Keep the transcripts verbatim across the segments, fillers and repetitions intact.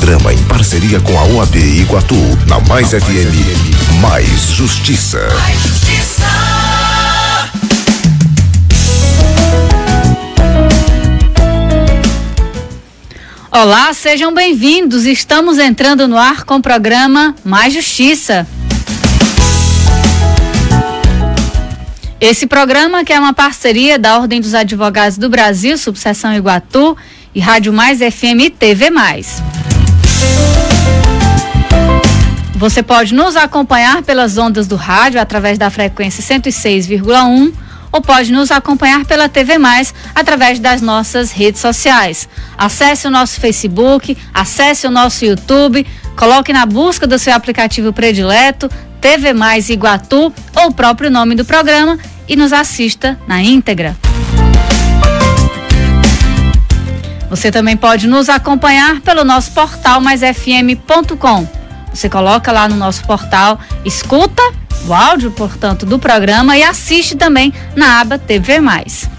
programa em parceria com a O A B Iguatu, na Mais F M, Mais Justiça. Mais Justiça. Olá, sejam bem-vindos. Estamos entrando no ar com o programa Mais Justiça. Esse programa, que é uma parceria da Ordem dos Advogados do Brasil, subseção Iguatu, e Rádio Mais F M e T V Mais. Você pode nos acompanhar pelas ondas do rádio através da frequência cento e seis vírgula um ou pode nos acompanhar pela T V Mais através das nossas redes sociais. Acesse o nosso Facebook, acesse o nosso YouTube, coloque na busca do seu aplicativo predileto, T V Mais Iguatu, ou o próprio nome do programa, e nos assista na íntegra. Você também pode nos acompanhar pelo nosso portal mais f m ponto com. Você coloca lá no nosso portal, escuta o áudio, portanto, do programa e assiste também na aba T V Mais.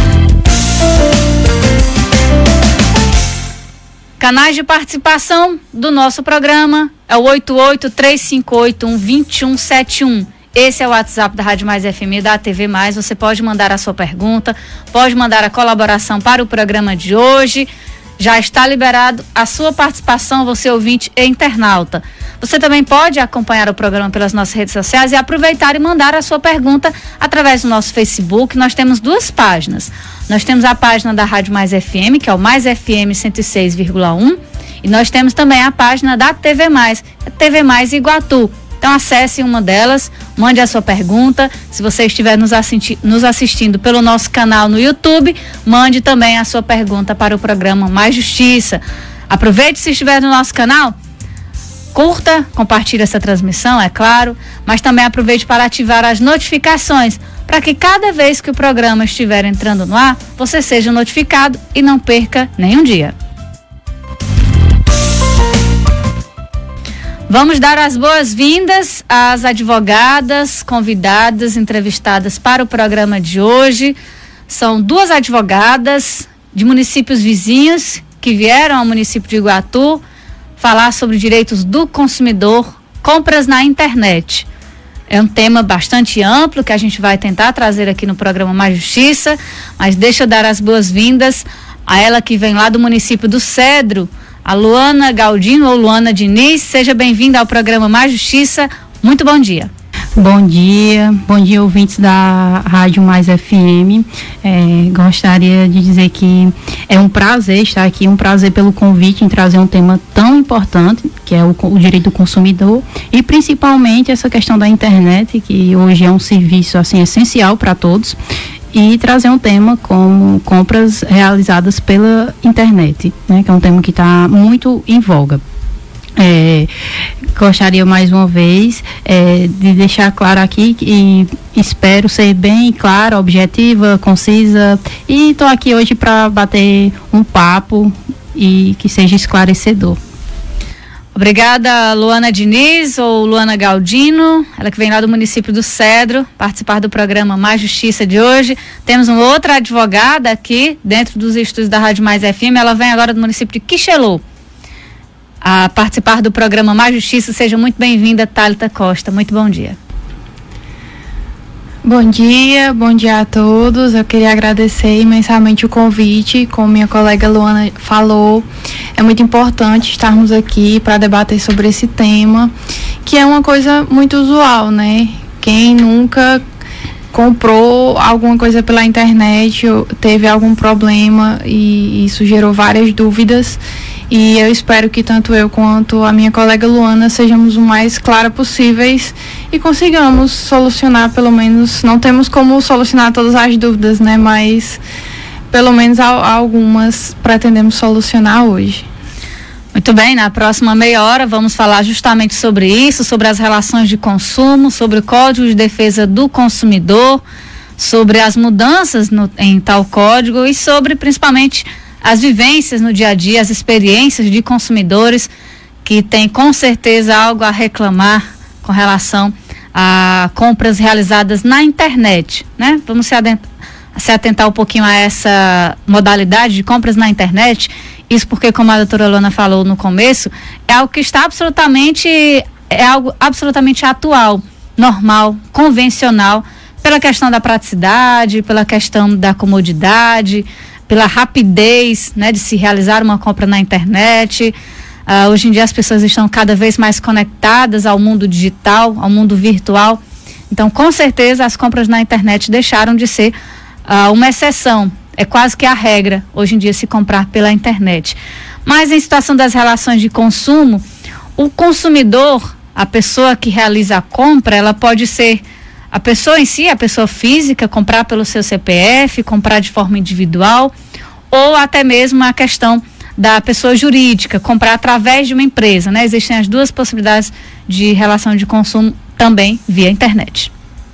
Canais de participação do nosso programa é o oito oito, três cinco oito, um, dois um sete um. Esse é o WhatsApp da Rádio Mais F M e da T V Mais. Você pode mandar a sua pergunta, pode mandar a colaboração para o programa de hoje. Já está liberado a sua participação, você ouvinte e internauta. Você também pode acompanhar o programa pelas nossas redes sociais e aproveitar e mandar a sua pergunta através do nosso Facebook. Nós temos duas páginas. Nós temos a página da Rádio Mais F M, que é o Mais F M cento e seis vírgula um, e nós temos também a página da T V Mais, a T V Mais Iguatu. Então acesse uma delas, mande a sua pergunta. Se você estiver nos, assisti- nos assistindo pelo nosso canal no YouTube, mande também a sua pergunta para o programa Mais Justiça. Aproveite, se estiver no nosso canal, curta, compartilhe essa transmissão, é claro, mas também aproveite para ativar as notificações, para que cada vez que o programa estiver entrando no ar, você seja notificado e não perca nenhum dia. Vamos dar as boas-vindas às advogadas, convidadas, entrevistadas para o programa de hoje. São duas advogadas de municípios vizinhos que vieram ao município de Iguatu falar sobre direitos do consumidor, compras na internet. É um tema bastante amplo que a gente vai tentar trazer aqui no programa Mais Justiça, mas deixa eu dar as boas-vindas a ela que vem lá do município do Cedro, a Luana Galdino ou Luana Diniz. Seja bem-vinda ao programa Mais Justiça. Muito bom dia. Bom dia, bom dia, ouvintes da Rádio Mais F M. É, gostaria de dizer que é um prazer estar aqui, um prazer pelo convite em trazer um tema tão importante, que é o, o direito do consumidor, e principalmente essa questão da internet, que hoje é um serviço assim essencial para todos, e trazer um tema como compras realizadas pela internet, né, que é um tema que está muito em voga. É, gostaria mais uma vez é, de deixar claro aqui e espero ser bem clara, objetiva, concisa, e estou aqui hoje para bater um papo e que seja esclarecedor. Obrigada, Luana Diniz ou Luana Galdino, ela que vem lá do município do Cedro, participar do programa Mais Justiça de hoje. Temos uma outra advogada aqui dentro dos estúdios da Rádio Mais F M, ela vem agora do município de Quixelô a participar do programa Mais Justiça. Seja muito bem-vinda, Thalita Costa. Muito bom dia. Bom dia, bom dia a todos. Eu queria agradecer imensamente o convite. Como minha colega Luana falou, é muito importante estarmos aqui para debater sobre esse tema, que é uma coisa muito usual, né? Quem nunca comprou alguma coisa pela internet, teve algum problema e isso gerou várias dúvidas. E eu espero que tanto eu quanto a minha colega Luana sejamos o mais clara possíveis e consigamos solucionar, pelo menos, não temos como solucionar todas as dúvidas, né? Mas pelo menos algumas pretendemos solucionar hoje. Muito bem, na próxima meia hora vamos falar justamente sobre isso, sobre as relações de consumo, sobre o Código de Defesa do Consumidor, sobre as mudanças no, em tal código e sobre principalmente as vivências no dia a dia, as experiências de consumidores que têm com certeza algo a reclamar com relação a compras realizadas na internet, né? Vamos se adentrar, se atentar um pouquinho a essa modalidade de compras na internet. Isso porque, como a doutora Luana falou no começo, é algo que está absolutamente, é algo absolutamente atual, normal, convencional, pela questão da praticidade, pela questão da comodidade, pela rapidez, né, de se realizar uma compra na internet. Uh, hoje em dia as pessoas estão cada vez mais conectadas ao mundo digital, ao mundo virtual. Então, com certeza, as compras na internet deixaram de ser uh, uma exceção. É quase que a regra, hoje em dia, se comprar pela internet. Mas em situação das relações de consumo, o consumidor, a pessoa que realiza a compra, ela pode ser a pessoa em si, a pessoa física, comprar pelo seu C P F, comprar de forma individual, ou até mesmo a questão da pessoa jurídica, comprar através de uma empresa, né? Existem as duas possibilidades de relação de consumo também via internet.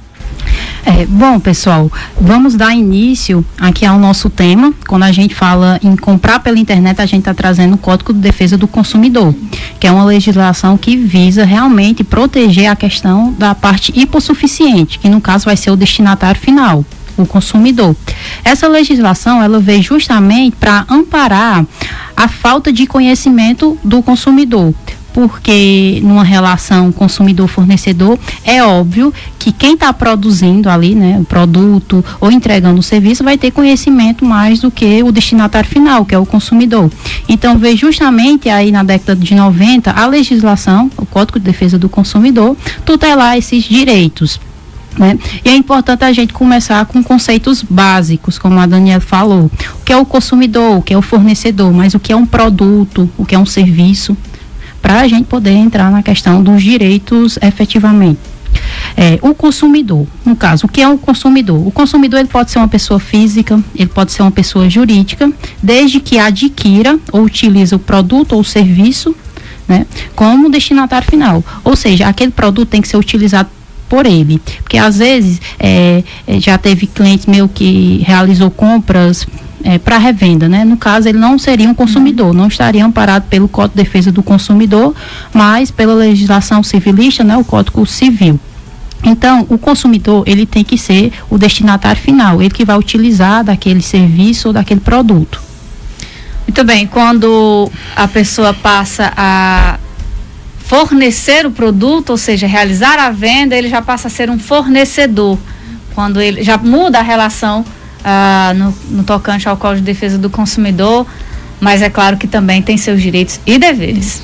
É, bom, pessoal, vamos dar início aqui ao nosso tema. Quando a gente fala em comprar pela internet, a gente está trazendo o Código de Defesa do Consumidor, que é uma legislação que visa realmente proteger a questão da parte hipossuficiente, que no caso vai ser o destinatário final, o consumidor. Essa legislação, ela veio justamente para amparar a falta de conhecimento do consumidor, porque numa relação consumidor-fornecedor é óbvio que quem está produzindo ali, né, o produto ou entregando o serviço vai ter conhecimento mais do que o destinatário final, que é o consumidor. Então veio justamente aí na década de noventa a legislação, o Código de Defesa do Consumidor, tutelar esses direitos. Né? E é importante a gente começar com conceitos básicos, como a Daniela falou. O que é o consumidor, o que é o fornecedor, mas o que é um produto, o que é um serviço, para a gente poder entrar na questão dos direitos efetivamente. É, o consumidor, no caso, o que é um consumidor? O consumidor, ele pode ser uma pessoa física, ele pode ser uma pessoa jurídica, desde que adquira ou utilize o produto ou o serviço, né, como destinatário final. Ou seja, aquele produto tem que ser utilizado por ele, porque às vezes é, já teve clientes meu que realizou compras É, para revenda, né? No caso, ele não seria um consumidor, não estaria amparado pelo Código de Defesa do Consumidor, mas pela legislação civilista, né? O Código Civil. Então, o consumidor, ele tem que ser o destinatário final, ele que vai utilizar daquele serviço ou daquele produto. Muito bem, quando a pessoa passa a fornecer o produto, ou seja, realizar a venda, ele já passa a ser um fornecedor, quando ele já muda a relação Ah, no, no tocante ao Código de Defesa do Consumidor, mas é claro que também tem seus direitos e deveres.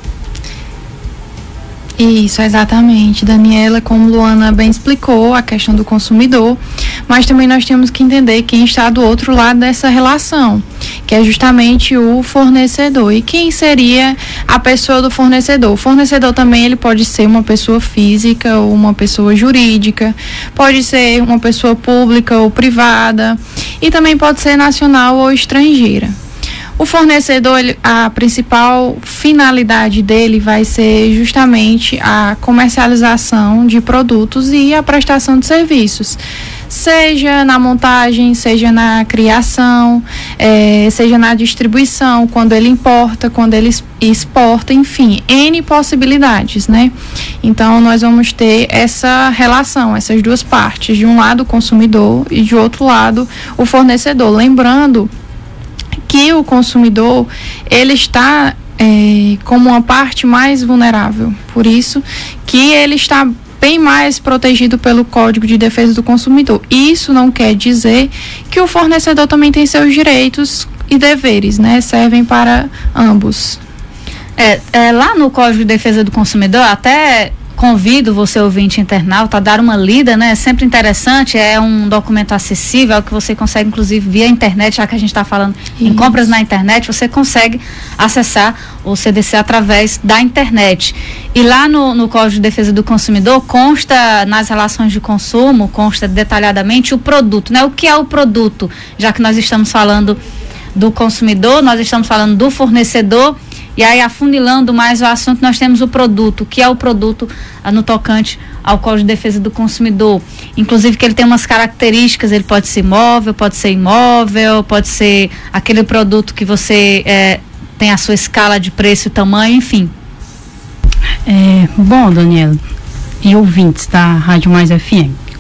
Isso, exatamente, Daniela, como Luana bem explicou, a questão do consumidor, mas também nós temos que entender quem está do outro lado dessa relação, que é justamente o fornecedor. E quem seria a pessoa do fornecedor? O fornecedor também, ele pode ser uma pessoa física ou uma pessoa jurídica, pode ser uma pessoa pública ou privada, e também pode ser nacional ou estrangeira. O fornecedor, ele, a principal finalidade dele vai ser justamente a comercialização de produtos e a prestação de serviços, seja na montagem, seja na criação, é, seja na distribuição, quando ele importa, quando ele exporta, enfim, N possibilidades, né? Então, nós vamos ter essa relação, essas duas partes, de um lado o consumidor e de outro lado o fornecedor. Lembrando que o consumidor, ele está é, como uma parte mais vulnerável, por isso que ele está bem mais protegido pelo Código de Defesa do Consumidor. Isso não quer dizer que o fornecedor também tem seus direitos e deveres, né? Servem para ambos. É, é, lá no Código de Defesa do Consumidor, até convido você, ouvinte internauta, a dar uma lida, né? É sempre interessante, é um documento acessível, que você consegue, inclusive, via internet, já que a gente está falando Isso. em compras na internet, você consegue acessar o C D C através da internet. E lá no, no Código de Defesa do Consumidor consta, nas relações de consumo, consta detalhadamente o produto, né? O que é o produto? Já que nós estamos falando do consumidor, nós estamos falando do fornecedor. E aí, afunilando mais o assunto, nós temos o produto, que é o produto ah, no tocante ao Código de Defesa do Consumidor. Inclusive que ele tem umas características, ele pode ser móvel, pode ser imóvel, pode ser aquele produto que você eh, tem a sua escala de preço e tamanho, enfim. É, bom, Daniela, e ouvintes da Rádio Mais F M,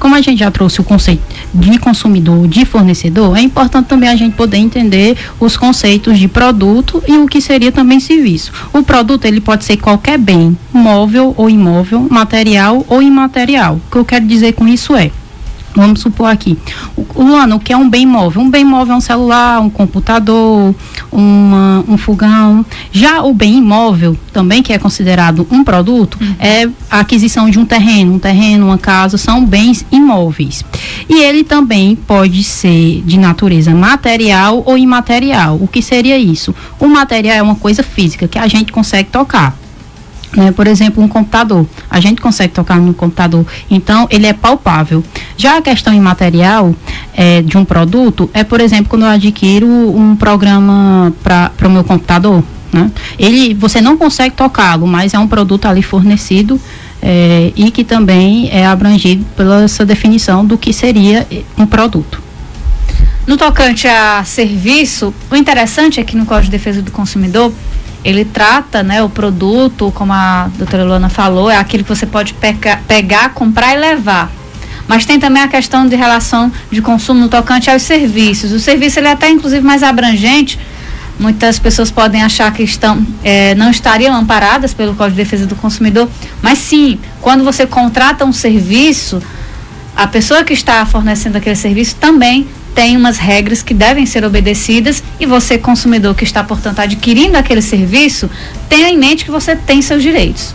como a gente já trouxe o conceito de consumidor, de fornecedor, é importante também a gente poder entender os conceitos de produto e o que seria também serviço. O produto, ele pode ser qualquer bem, móvel ou imóvel, material ou imaterial. O que eu quero dizer com isso é, vamos supor aqui, Luana, o que é um bem móvel? Um bem móvel é um celular, um computador, uma, um fogão. Já o bem imóvel, também que é considerado um produto, uhum. é a aquisição de um terreno, um terreno, uma casa, são bens imóveis. E ele também pode ser de natureza material ou imaterial. O que seria isso? O material é uma coisa física que a gente consegue tocar. Né? Por exemplo, um computador, a gente consegue tocar no computador, então ele é palpável. Já a questão imaterial é, de um produto é, por exemplo, quando eu adquiro um programa para o meu computador, né? Ele, você não consegue tocá-lo, mas é um produto ali fornecido é, e que também é abrangido pela essa definição do que seria um produto. No tocante a serviço, o interessante é que no Código de Defesa do Consumidor ele trata, né, o produto, como a doutora Luana falou, é aquilo que você pode pegar, pegar, comprar e levar. Mas tem também a questão de relação de consumo no tocante aos serviços. O serviço ele é até inclusive mais abrangente. Muitas pessoas podem achar que estão, é, não estariam amparadas pelo Código de Defesa do Consumidor, mas sim, quando você contrata um serviço, a pessoa que está fornecendo aquele serviço também tem umas regras que devem ser obedecidas e você, consumidor que está, portanto, adquirindo aquele serviço, tenha em mente que você tem seus direitos.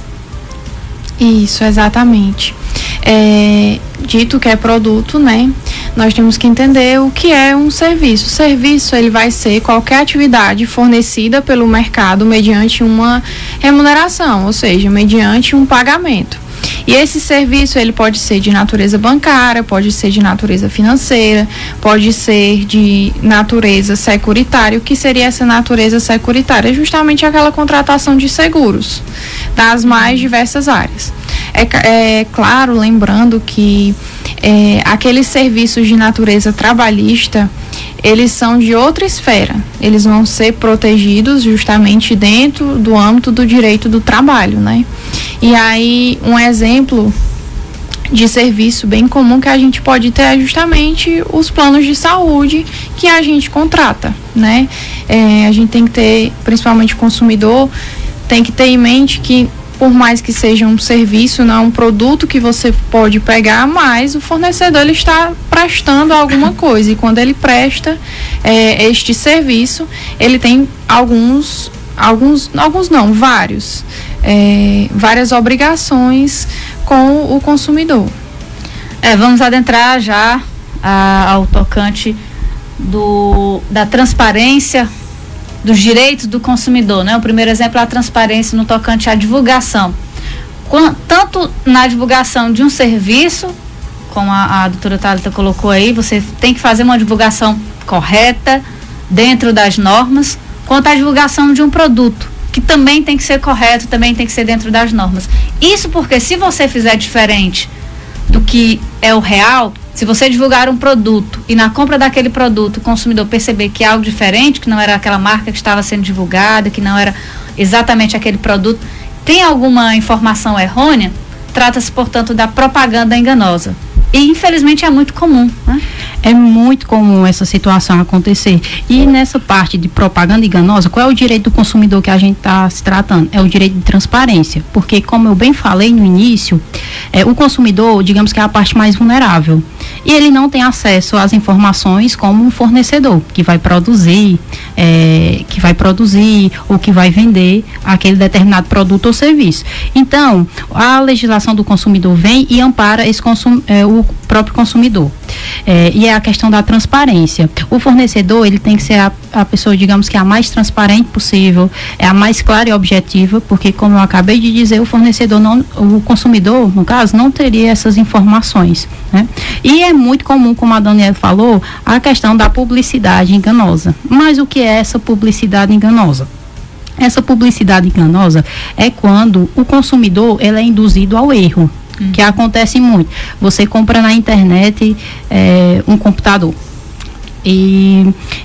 Isso, exatamente. É, dito que é produto, né? Nós temos que entender o que é um serviço. O serviço, ele vai ser qualquer atividade fornecida pelo mercado mediante uma remuneração, ou seja, mediante um pagamento. E esse serviço, ele pode ser de natureza bancária, pode ser de natureza financeira, pode ser de natureza securitária. O que seria essa natureza securitária? É justamente aquela contratação de seguros das mais diversas áreas. É, é claro, lembrando que é, aqueles serviços de natureza trabalhista, eles são de outra esfera. Eles vão ser protegidos justamente dentro do âmbito do direito do trabalho, né? E aí, um exemplo de serviço bem comum que a gente pode ter é justamente os planos de saúde que a gente contrata, né? É, a gente tem que ter, principalmente o consumidor, tem que ter em mente que, por mais que seja um serviço, não é um produto que você pode pegar, mas o fornecedor ele está prestando alguma coisa, e quando ele presta é, este serviço, ele tem alguns, alguns, alguns não, vários, é, várias obrigações com o consumidor. É, vamos adentrar já a, ao tocante do, da transparência dos direitos do consumidor, né? O primeiro exemplo é a transparência no tocante à divulgação. Quando, tanto na divulgação de um serviço, como a, a doutora Thalita colocou aí, você tem que fazer uma divulgação correta, dentro das normas, quanto à divulgação de um produto, que também tem que ser correto, também tem que ser dentro das normas. Isso porque se você fizer diferente do que é o real, se você divulgar um produto e na compra daquele produto o consumidor perceber que é algo diferente, que não era aquela marca que estava sendo divulgada, que não era exatamente aquele produto, tem alguma informação errônea, trata-se, portanto, da propaganda enganosa. E infelizmente é muito comum, né? É muito comum essa situação acontecer. E nessa parte de propaganda enganosa, qual é o direito do consumidor que a gente está se tratando? É o direito de transparência. Porque, como eu bem falei no início, é, o consumidor, digamos que é a parte mais vulnerável. E ele não tem acesso às informações como um fornecedor, que vai produzir, é, que vai produzir ou que vai vender aquele determinado produto ou serviço. Então, a legislação do consumidor vem e ampara esse consum, é, o próprio consumidor. É, e é a questão da transparência. O fornecedor, ele tem que ser a, a pessoa, digamos que a mais transparente possível, é a mais clara e objetiva, porque, como eu acabei de dizer, o fornecedor, não, o consumidor, no caso, não teria essas informações, né? E é muito comum, como a Daniela falou, a questão da publicidade enganosa. Mas o que é essa publicidade enganosa? Essa publicidade enganosa é quando o consumidor, ele é induzido ao erro. Que acontece muito. Você compra na internet é, um computador e esse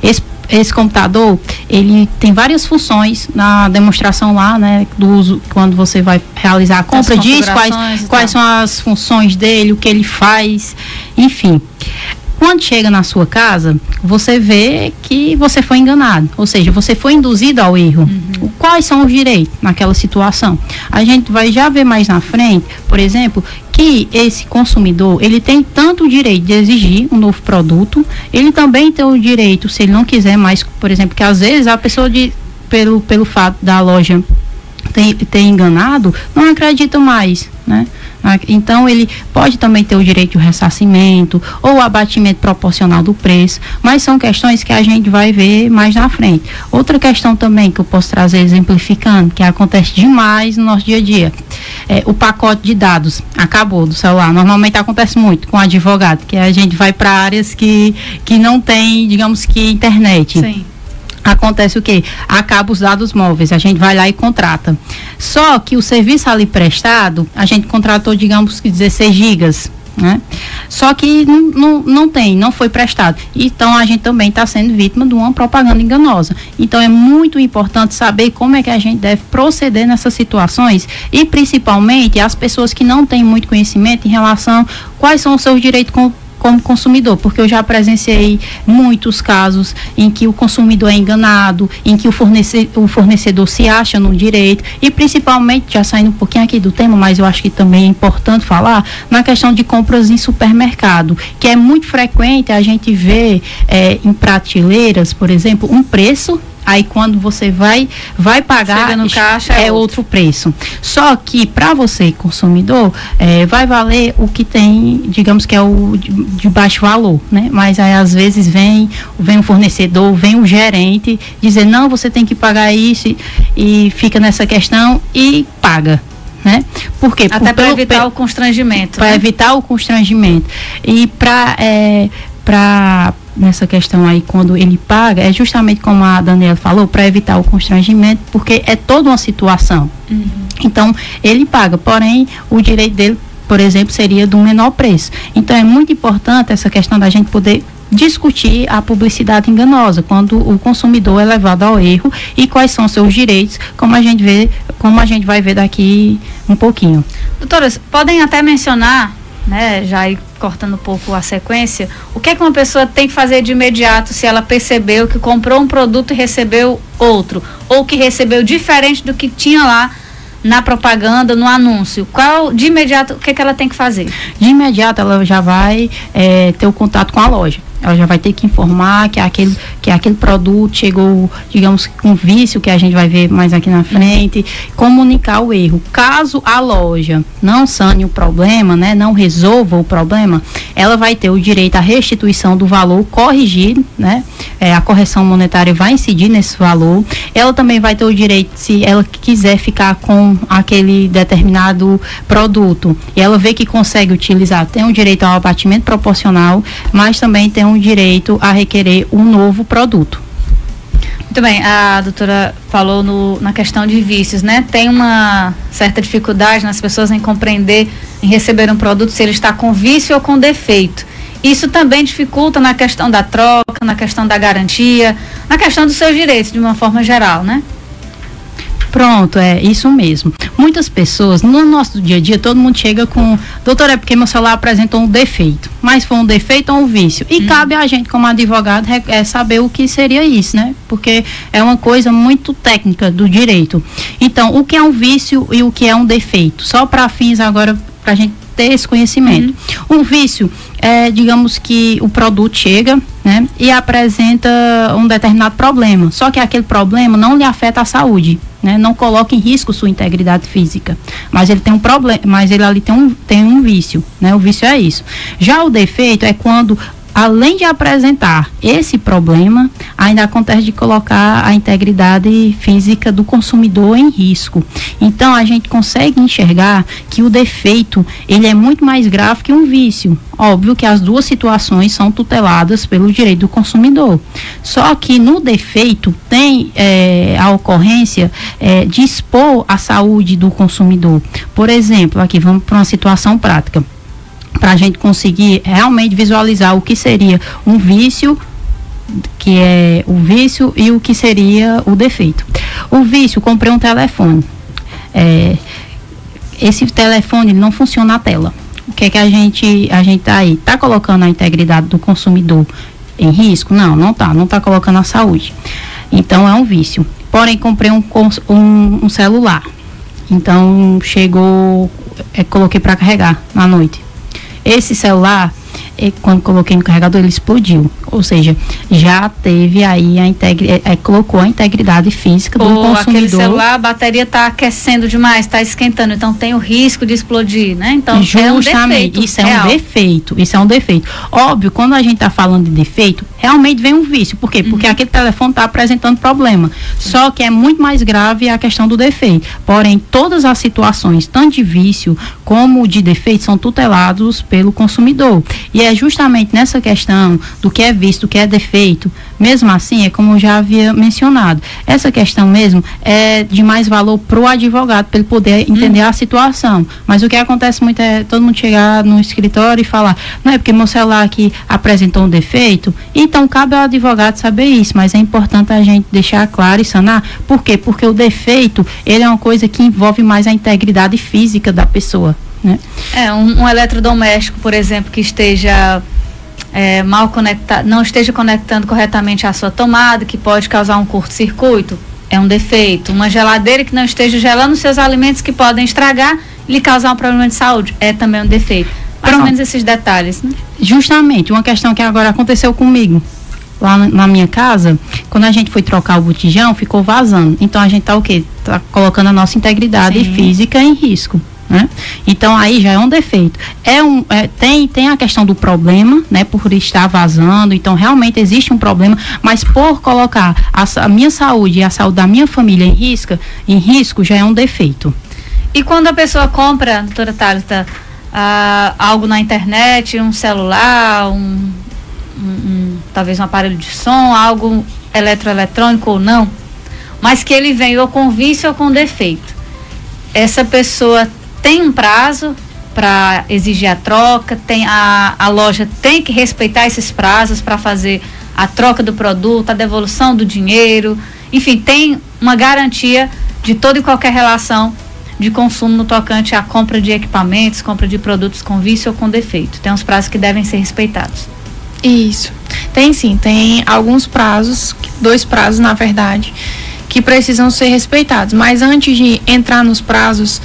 esse computador, ele tem várias funções na demonstração lá, né, do uso, quando você vai realizar a compra, diz quais, quais são as funções dele, o que ele faz, enfim. Quando chega na sua casa, você vê que você foi enganado, ou seja, você foi induzido ao erro. Uhum. Quais são os direitos naquela situação? A gente vai já ver mais na frente, por exemplo, que esse consumidor, ele tem tanto o direito de exigir um novo produto, ele também tem o direito, se ele não quiser mais, por exemplo, que às vezes a pessoa, de, pelo, pelo fato da loja ter, ter enganado, não acredita mais, né? Então ele pode também ter o direito de ressarcimento ou abatimento proporcional do preço, mas são questões que a gente vai ver mais na frente. Outra questão também que eu posso trazer exemplificando, que acontece demais no nosso dia a dia, é o pacote de dados acabou do celular. Normalmente acontece muito com advogado, que a gente vai para áreas que, que não tem, digamos que, internet. Sim. Acontece o quê? Acaba os dados móveis, a gente vai lá e contrata. Só que o serviço ali prestado, a gente contratou, digamos que dezesseis gigas, né? Só que não, não, não tem, não foi prestado. Então a gente também está sendo vítima de uma propaganda enganosa. Então é muito importante saber como é que a gente deve proceder nessas situações e principalmente as pessoas que não têm muito conhecimento em relação a quais são os seus direitos com como consumidor, porque eu já presenciei muitos casos em que o consumidor é enganado, em que o fornecedor, o fornecedor se acha no direito e principalmente, já saindo um pouquinho aqui do tema, mas eu acho que também é importante falar, na questão de compras em supermercado, que é muito frequente a gente ver é, em prateleiras, por exemplo, um preço. Aí quando você vai vai pagar, chega no caixa, é, é outro. outro preço. Só que para você, consumidor, é, vai valer o que tem, digamos que é o de, de baixo valor, né? Mas aí às vezes vem, vem o fornecedor, vem o gerente dizer, não, você tem que pagar isso e, e fica nessa questão e paga. Né? Por quê? Até para evitar pe- o constrangimento. Para né? evitar o constrangimento. E para é, para nessa questão aí, quando ele paga, é justamente como a Daniela falou, para evitar o constrangimento, porque é toda uma situação. Uhum. Então, ele paga, porém, o direito dele, por exemplo, seria do menor preço. Então, é muito importante essa questão da gente poder discutir a publicidade enganosa, quando o consumidor é levado ao erro e quais são seus direitos, como a gente vê, como a gente vai ver daqui um pouquinho. Doutoras, podem até mencionar, né, já ir cortando um pouco a sequência, o que é que uma pessoa tem que fazer de imediato se ela percebeu que comprou um produto e recebeu outro, ou que recebeu diferente do que tinha lá na propaganda, no anúncio? Qual, de imediato, o que é que ela tem que fazer? De imediato ela já vai é, ter o contato com a loja. Ela já vai ter que informar que aquele, que aquele produto chegou, digamos, com vício, que a gente vai ver mais aqui na frente, comunicar o erro. Caso a loja não sane o problema, né, não resolva o problema, ela vai ter o direito à restituição do valor corrigido, né, é, a correção monetária vai incidir nesse valor. Ela também vai ter o direito, se ela quiser ficar com aquele determinado produto e ela vê que consegue utilizar, tem o direito ao abatimento proporcional, mas também tem um direito a requerer um novo produto. Muito bem, a doutora falou no, na questão de vícios, né? Tem uma certa dificuldade nas pessoas em compreender, em receber um produto, se ele está com vício ou com defeito. Isso também dificulta na questão da troca, na questão da garantia, na questão dos seus direitos, de uma forma geral, né? Pronto, é isso mesmo. Muitas pessoas, no nosso dia a dia, todo mundo chega com, doutor, é porque meu celular apresentou um defeito, mas foi um defeito ou um vício? E hum. cabe a gente, como advogado, é saber o que seria isso, né? Porque é uma coisa muito técnica do direito. Então, o que é um vício e o que é um defeito? Só para fins agora, para a gente ter esse conhecimento. Uhum. Um vício é, digamos que o produto chega, né, e apresenta um determinado problema, só que aquele problema não lhe afeta a saúde, né, não coloca em risco sua integridade física, mas ele tem um problema, mas ele ali tem um, tem um vício, né, o vício é isso. Já o defeito é quando, além de apresentar esse problema, ainda acontece de colocar a integridade física do consumidor em risco. Então, a gente consegue enxergar que o defeito, ele é muito mais grave que um vício. Óbvio que as duas situações são tuteladas pelo direito do consumidor. Só que no defeito tem é, a ocorrência é, de expor a saúde do consumidor. Por exemplo, aqui vamos para uma situação prática, para a gente conseguir realmente visualizar o que seria um vício que é o vício e o que seria o defeito. O vício, comprei um telefone. É, esse telefone não funciona na tela. O que é que a gente a gente tá aí? Tá colocando a integridade do consumidor em risco? Não, não tá. Não tá colocando a saúde. Então é um vício. Porém, comprei um, um, um celular. Então chegou, é, coloquei para carregar na noite. Esse celular, é, quando coloquei no carregador, ele explodiu. Ou seja, já teve aí a integridade, é, colocou a integridade física do Ou consumidor. aquele celular, a bateria está aquecendo demais, está esquentando, então tem o risco de explodir, né? Então justamente, é um defeito isso é real. um defeito, isso é um defeito. Óbvio, quando a gente está falando de defeito, realmente vem um vício. Por quê? Porque uhum. aquele telefone está apresentando problema. Sim. Só que é muito mais grave a questão do defeito. Porém, todas as situações, tanto de vício como de defeito, são tutelados pelo consumidor. E é justamente nessa questão do que é vício, do que é defeito, mesmo assim, é como eu já havia mencionado, essa questão mesmo é de mais valor para o advogado, para ele poder entender hum. a situação. Mas o que acontece muito é todo mundo chegar no escritório e falar, não é porque meu celular aqui apresentou um defeito, então cabe ao advogado saber isso, mas é importante a gente deixar claro e sanar. Por quê? Porque o defeito, ele é uma coisa que envolve mais a integridade física da pessoa, né? É, um, um eletrodoméstico, por exemplo, que esteja é, mal conectado, não esteja conectando corretamente a sua tomada, que pode causar um curto-circuito, é um defeito. Uma geladeira que não esteja gelando seus alimentos, que podem estragar e lhe causar um problema de saúde, é também um defeito. Pelo menos esses detalhes, né? Justamente, uma questão que agora aconteceu comigo. Lá na minha casa, quando a gente foi trocar o botijão, ficou vazando. Então a gente tá o quê? Tá colocando a nossa integridade Sim. física em risco, né? Então aí já é um defeito. É um, é, tem, tem a questão do problema, né? Por estar vazando, então realmente existe um problema, mas por colocar a, a minha saúde e a saúde da minha família em risco, em risco já é um defeito. E quando a pessoa compra, doutora Thalita, uh, algo na internet, um celular, um, um, um talvez um aparelho de som, algo eletroeletrônico ou não, mas que ele vem ou com vício ou com defeito, essa pessoa tem um prazo para exigir a troca, tem a, a loja tem que respeitar esses prazos para fazer a troca do produto, a devolução do dinheiro, enfim, tem uma garantia de toda e qualquer relação de consumo no tocante à compra de equipamentos, compra de produtos com vício ou com defeito. Tem uns prazos que devem ser respeitados. Isso. Tem sim, tem alguns prazos, dois prazos na verdade, que precisam ser respeitados. Mas antes de entrar nos prazos,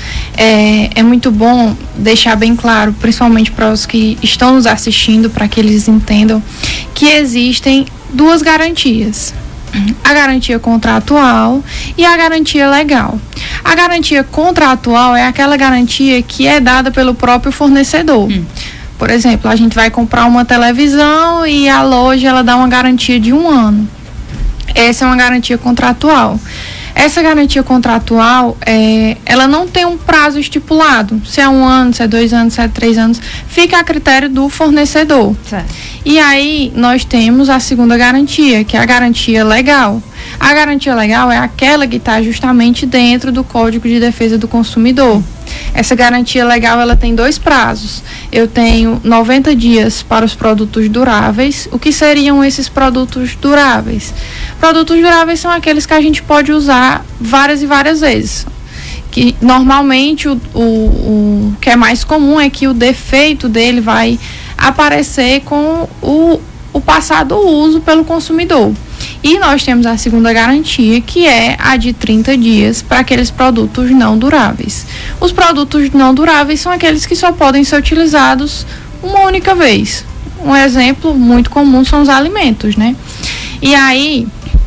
é, é muito bom deixar bem claro, principalmente para os que estão nos assistindo, para que eles entendam que existem duas garantias. A garantia contratual e a garantia legal. A garantia contratual é aquela garantia que é dada pelo próprio fornecedor. Hum. Por exemplo, a gente vai comprar uma televisão e a loja ela dá uma garantia de um ano. Essa é uma garantia contratual. Essa garantia contratual, é, ela não tem um prazo estipulado. Se é um ano, se é dois anos, se é três anos, fica a critério do fornecedor. Certo. E aí nós temos a segunda garantia, que é a garantia legal. A garantia legal é aquela que está justamente dentro do Código de Defesa do Consumidor. Essa garantia legal, ela tem dois prazos. Eu tenho noventa dias para os produtos duráveis. O que seriam esses produtos duráveis? Produtos duráveis são aqueles que a gente pode usar várias e várias vezes. Que normalmente o, o, o que é mais comum é que o defeito dele vai aparecer com o, o passado uso pelo consumidor. E nós temos a segunda garantia, que é a de trinta dias para aqueles produtos não duráveis. Os produtos não duráveis são aqueles que só podem ser utilizados uma única vez. Um exemplo muito comum são os alimentos, né? E aí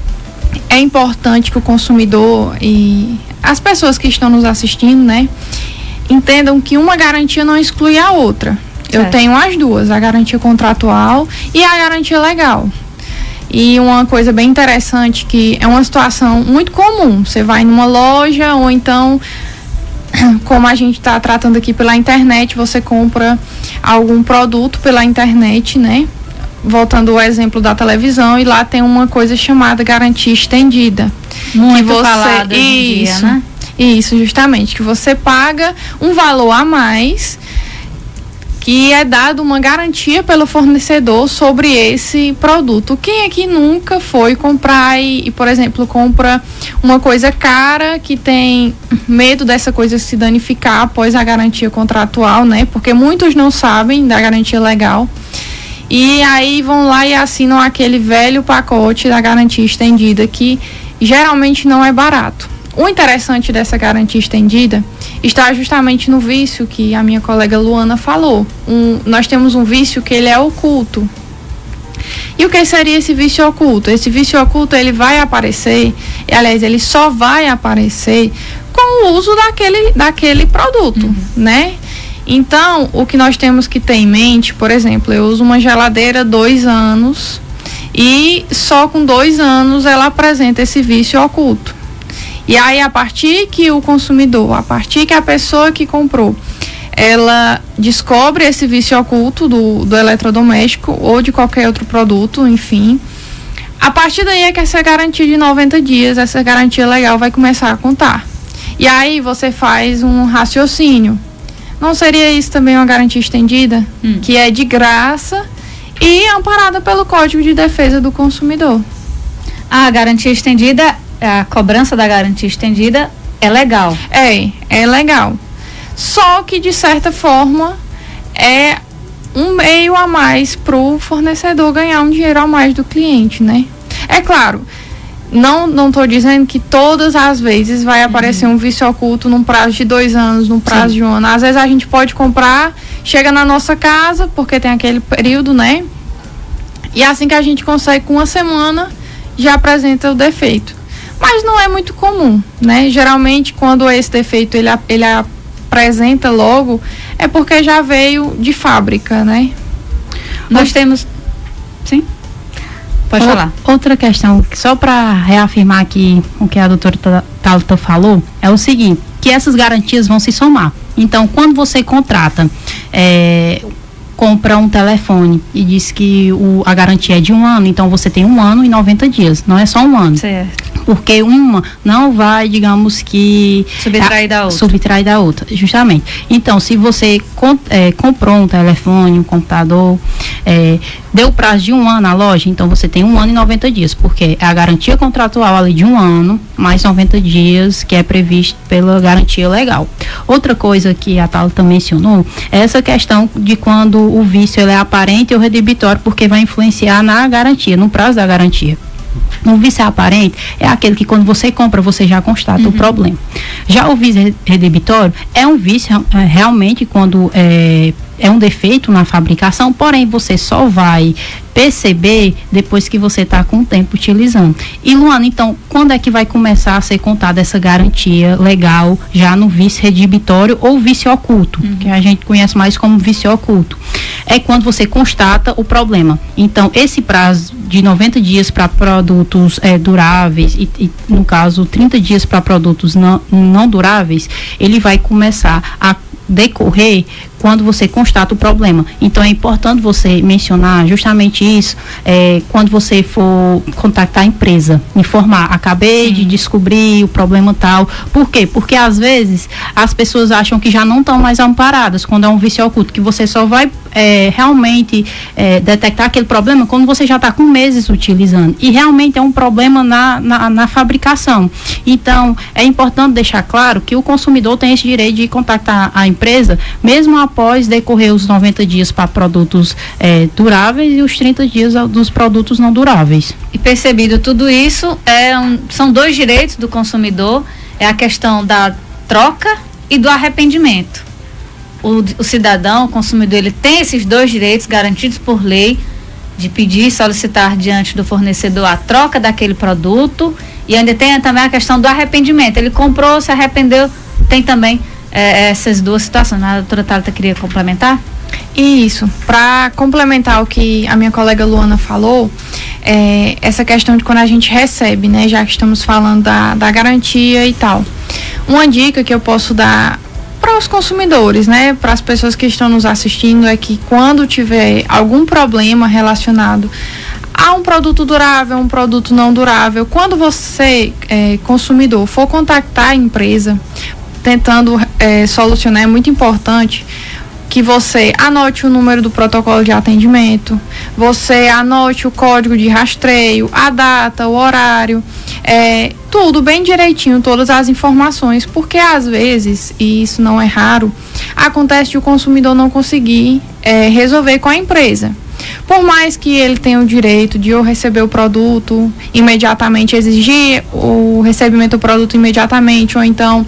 é importante que o consumidor e as pessoas que estão nos assistindo, né, entendam que uma garantia não exclui a outra. Eu tenho as duas, a garantia contratual e a garantia legal. E uma coisa bem interessante, que é uma situação muito comum, você vai numa loja ou então, como a gente está tratando aqui pela internet, você compra algum produto pela internet, né? Voltando ao exemplo da televisão, e lá tem uma coisa chamada garantia estendida. Muito que você, falado hoje em dia, né? Isso, justamente, que você paga um valor a mais que é dado uma garantia pelo fornecedor sobre esse produto. Quem aqui nunca foi comprar e, e, por exemplo, compra uma coisa cara que tem medo dessa coisa se danificar após a garantia contratual, né? Porque muitos não sabem da garantia legal. E aí vão lá e assinam aquele velho pacote da garantia estendida, que geralmente não é barato. O interessante dessa garantia estendida está justamente no vício que a minha colega Luana falou. Um, nós temos um vício que ele é oculto. E o que seria esse vício oculto? Esse vício oculto, ele vai aparecer, e, aliás, ele só vai aparecer com o uso daquele, daquele produto, uhum. né? Então, o que nós temos que ter em mente, por exemplo, eu uso uma geladeira dois anos e só com dois anos ela apresenta esse vício oculto. E aí, a partir que o consumidor, a partir que a pessoa que comprou, ela descobre esse vício oculto do, do eletrodoméstico ou de qualquer outro produto, enfim, a partir daí é que essa garantia de noventa dias, essa garantia legal vai começar a contar. E aí você faz um raciocínio. Não seria isso também uma garantia estendida? Hum. Que é de graça e amparada pelo Código de Defesa do Consumidor. A garantia estendida, a cobrança da garantia estendida é legal. É, é legal. Só que, de certa forma, é um meio a mais para o fornecedor ganhar um dinheiro a mais do cliente, né? É claro, não não estou dizendo que todas as vezes vai aparecer uhum. um vício oculto num prazo de dois anos, num prazo Sim. de um ano. Às vezes a gente pode comprar, chega na nossa casa, porque tem aquele período, né? E assim que a gente consegue, com uma semana, já apresenta o defeito. Mas não é muito comum, né? Geralmente, quando esse defeito ele, ele apresenta logo, é porque já veio de fábrica, né? Nós o... temos... Sim? Pode o... falar. Outra questão, só para reafirmar aqui o que a doutora Thalita falou, é o seguinte, que essas garantias vão se somar. Então, quando você contrata... É, compra um telefone e diz que o, a garantia é de um ano, então você tem um ano e noventa dias, não é só um ano. Certo. Porque uma não vai, digamos que... Subtrair da outra. Subtrair da outra, justamente. Então, se você com, é, comprou um telefone, um computador, é, deu prazo de um ano na loja, então você tem um ano e noventa dias, porque é a garantia contratual ali de um ano, mais noventa dias, que é previsto pela garantia legal. Outra coisa que a Thalita mencionou é essa questão de quando o vício ele é aparente ou redibitório, porque vai influenciar na garantia, no prazo da garantia. Um vício aparente é aquele que quando você compra, você já constata uhum. o problema. Já o vício redebitório é um vício é, realmente quando é, é um defeito na fabricação, porém você só vai perceber depois que você está com o tempo utilizando. E Luana, então, quando é que vai começar a ser contada essa garantia legal já no vício redibitório ou vício oculto, uhum. que a gente conhece mais como vício oculto? É quando você constata o problema. Então, esse prazo de noventa dias para produtos é, duráveis e, e, no caso, trinta dias para produtos não, não duráveis, ele vai começar a decorrer quando você constata o problema. Então é importante você mencionar justamente isso é, quando você for contactar a empresa, informar, acabei Sim. de descobrir o problema tal. Por quê? Porque às vezes as pessoas acham que já não estão mais amparadas quando é um vício oculto, que você só vai é, realmente é, detectar aquele problema quando você já está com meses utilizando, e realmente é um problema na, na, na fabricação. Então é importante deixar claro que o consumidor tem esse direito de contactar a empresa mesmo após decorrer os noventa dias para produtos é, duráveis e os trinta dias dos produtos não duráveis. E percebido tudo isso, é um, são dois direitos do consumidor, é a questão da troca e do arrependimento. O, o cidadão, o consumidor, ele tem esses dois direitos garantidos por lei, de pedir e solicitar diante do fornecedor a troca daquele produto, e ainda tem também a questão do arrependimento. Ele comprou, se arrependeu, tem também É, essas duas situações. A doutora Thalita queria complementar? Isso, para complementar o que a minha colega Luana falou, é, essa questão de quando a gente recebe, né, já que estamos falando da, da garantia e tal. Uma dica que eu posso dar para os consumidores, né, para as pessoas que estão nos assistindo, é que quando tiver algum problema relacionado a um produto durável, um produto não durável, quando você, é, consumidor, for contactar a empresa tentando é, solucionar, é muito importante que você anote o número do protocolo de atendimento, você anote o código de rastreio, a data, o horário, é, tudo bem direitinho, todas as informações, porque às vezes, e isso não é raro, acontece de o consumidor não conseguir é, resolver com a empresa. Por mais que ele tenha o direito de ou receber o produto imediatamente, exigir o recebimento do produto imediatamente, ou então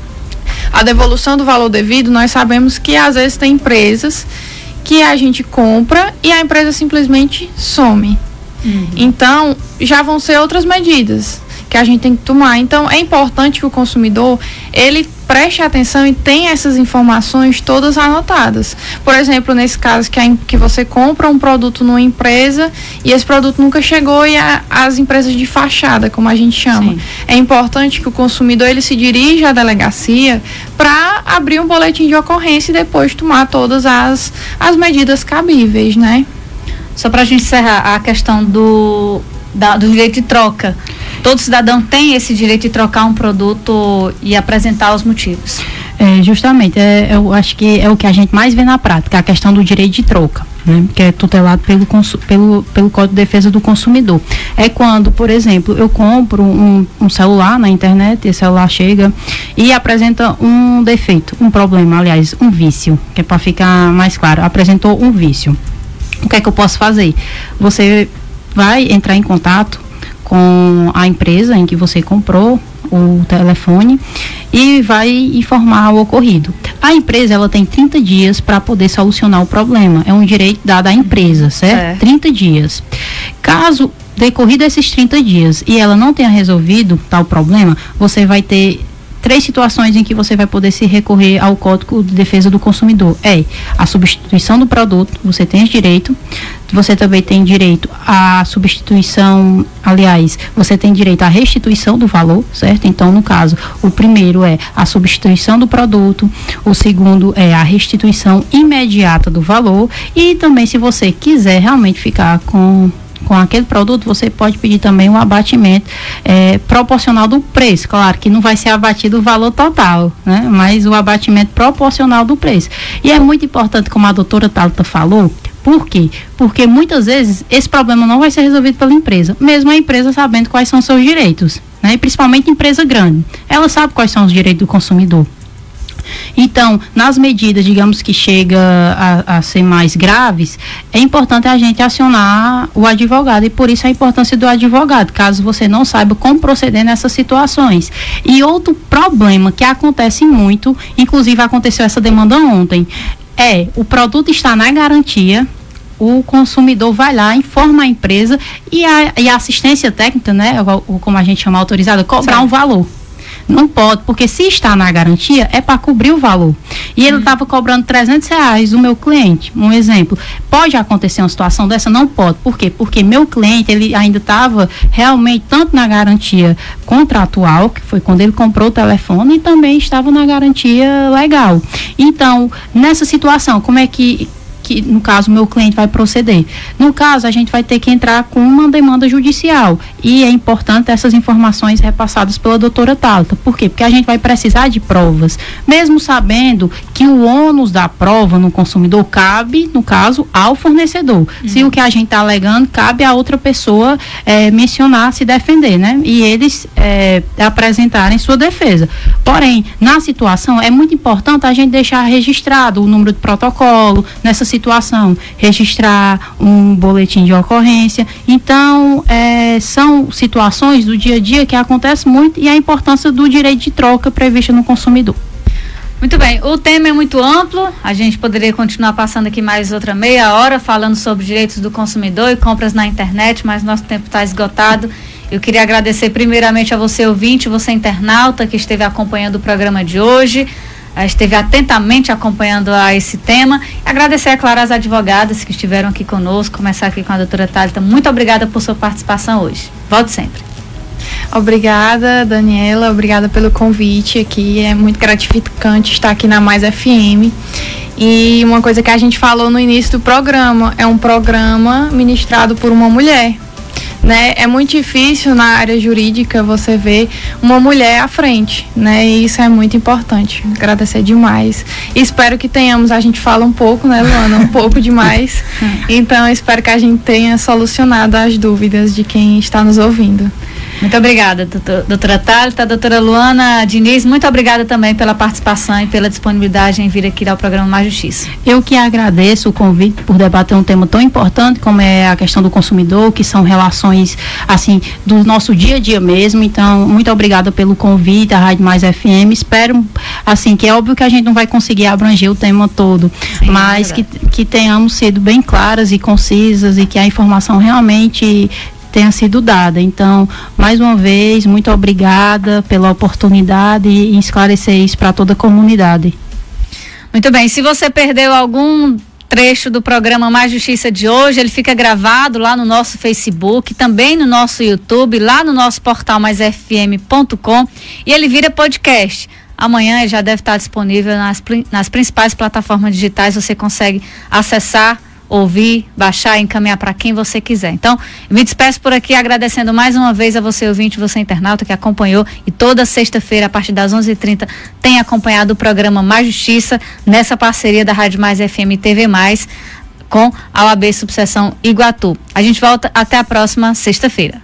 a devolução do valor devido, nós sabemos que às vezes tem empresas que a gente compra e a empresa simplesmente some. Uhum. Então, já vão ser outras medidas que a gente tem que tomar. Então, é importante que o consumidor, ele preste atenção e tenha essas informações todas anotadas. Por exemplo, nesse caso que, a, que você compra um produto numa empresa e esse produto nunca chegou e a, as empresas de fachada, como a gente chama. Sim. É importante que o consumidor, ele se dirija à delegacia para abrir um boletim de ocorrência e depois tomar todas as, as medidas cabíveis, né? Só para a gente encerrar a questão do, da, do direito de troca. Todo cidadão tem esse direito de trocar um produto e apresentar os motivos. É, justamente, é, eu acho que é o que a gente mais vê na prática, a questão do direito de troca, né, que é tutelado pelo, pelo, pelo Código de Defesa do Consumidor. É quando, por exemplo, eu compro um, um celular na internet, esse celular chega e apresenta um defeito, um problema, aliás, um vício, que é para ficar mais claro, apresentou um vício. O que é que eu posso fazer? Você vai entrar em contato com a empresa em que você comprou o telefone e vai informar o ocorrido. A empresa, ela tem trinta dias para poder solucionar o problema. É um direito dado à empresa, certo? É. trinta dias. Caso decorrido esses trinta dias e ela não tenha resolvido tal problema, você vai ter três situações em que você vai poder se recorrer ao Código de Defesa do Consumidor. É a substituição do produto, você tem esse direito. Você também tem direito à substituição, aliás, você tem direito à restituição do valor, certo? Então, no caso, o primeiro é a substituição do produto, o segundo é a restituição imediata do valor e também, se você quiser realmente ficar com com aquele produto, você pode pedir também um abatimento é, proporcional do preço. Claro que não vai ser abatido o valor total, né? Mas o abatimento proporcional do preço. E é muito importante, como a doutora Thalita falou. Por quê? Porque muitas vezes esse problema não vai ser resolvido pela empresa, mesmo a empresa sabendo quais são os seus direitos, né? E principalmente empresa grande. Ela sabe quais são os direitos do consumidor. Então, nas medidas, digamos que chega a, a ser mais graves, é importante a gente acionar o advogado e por isso a importância do advogado, caso você não saiba como proceder nessas situações. E outro problema que acontece muito, inclusive aconteceu essa demanda ontem, é o produto está na garantia, o consumidor vai lá, informa a empresa e a, e a assistência técnica, né, ou, como a gente chama autorizada, cobrar certo. Um valor. Não pode, porque se está na garantia, é para cobrir o valor. E ele estava hum. cobrando trezentos reais do meu cliente. Um exemplo. Pode acontecer uma situação dessa? Não pode. Por quê? Porque meu cliente, ele ainda estava realmente tanto na garantia contratual, que foi quando ele comprou o telefone, e também estava na garantia legal. Então, nessa situação, como é que... que no caso o meu cliente vai proceder? No caso, a gente vai ter que entrar com uma demanda judicial e é importante essas informações repassadas pela doutora Thalita. Por quê? Porque a gente vai precisar de provas, mesmo sabendo que o ônus da prova no consumidor cabe, no caso, ao fornecedor. Uhum. Se o que a gente está alegando, cabe a outra pessoa é, mencionar, se defender, né? E eles é, apresentarem sua defesa. Porém, na situação, é muito importante a gente deixar registrado o número de protocolo nessa situação, registrar um boletim de ocorrência. Então, é, são situações do dia a dia que acontecem muito e a importância do direito de troca previsto no consumidor. Muito bem, o tema é muito amplo, a gente poderia continuar passando aqui mais outra meia hora falando sobre direitos do consumidor e compras na internet, mas nosso tempo está esgotado. Eu queria agradecer primeiramente a você ouvinte, você internauta que esteve acompanhando o programa de hoje, esteve atentamente acompanhando a esse tema. Agradecer, é claro, às advogadas que estiveram aqui conosco, começar aqui com a doutora Thalita. Muito obrigada por sua participação hoje. Volte sempre. Obrigada, Daniela, obrigada pelo convite aqui, é muito gratificante estar aqui na Mais F M. E uma coisa que a gente falou no início do programa, é um programa ministrado por uma mulher, né? É muito difícil na área jurídica você ver uma mulher à frente, né? E isso é muito importante. Agradecer demais. E espero que tenhamos, a gente fala um pouco, né, Luana? Um pouco demais. Então, espero que a gente tenha solucionado as dúvidas de quem está nos ouvindo. Muito obrigada, doutora Thalita, doutora Luana Diniz, muito obrigada também pela participação e pela disponibilidade em vir aqui ao programa Mais Justiça. Eu que agradeço o convite por debater um tema tão importante como é a questão do consumidor, que são relações, assim, do nosso dia a dia mesmo. Então, muito obrigada pelo convite à Rádio Mais F M. Espero, assim, que é óbvio que a gente não vai conseguir abranger o tema todo, sim, mas é que, que tenhamos sido bem claras e concisas e que a informação realmente tenha sido dada. Então, mais uma vez, muito obrigada pela oportunidade em esclarecer isso para toda a comunidade. Muito bem, se você perdeu algum trecho do programa Mais Justiça de hoje, ele fica gravado lá no nosso Facebook, também no nosso YouTube, lá no nosso portal mais f m ponto com, e ele vira podcast. Amanhã ele já deve estar disponível nas, nas principais plataformas digitais, você consegue acessar, ouvir, baixar e encaminhar para quem você quiser. Então, eu me despeço por aqui agradecendo mais uma vez a você ouvinte, você internauta que acompanhou e toda sexta-feira a partir das onze e trinta tem acompanhado o programa Mais Justiça nessa parceria da Rádio Mais F M e T V Mais com a O A B Subseção Iguatu. A gente volta até a próxima sexta-feira.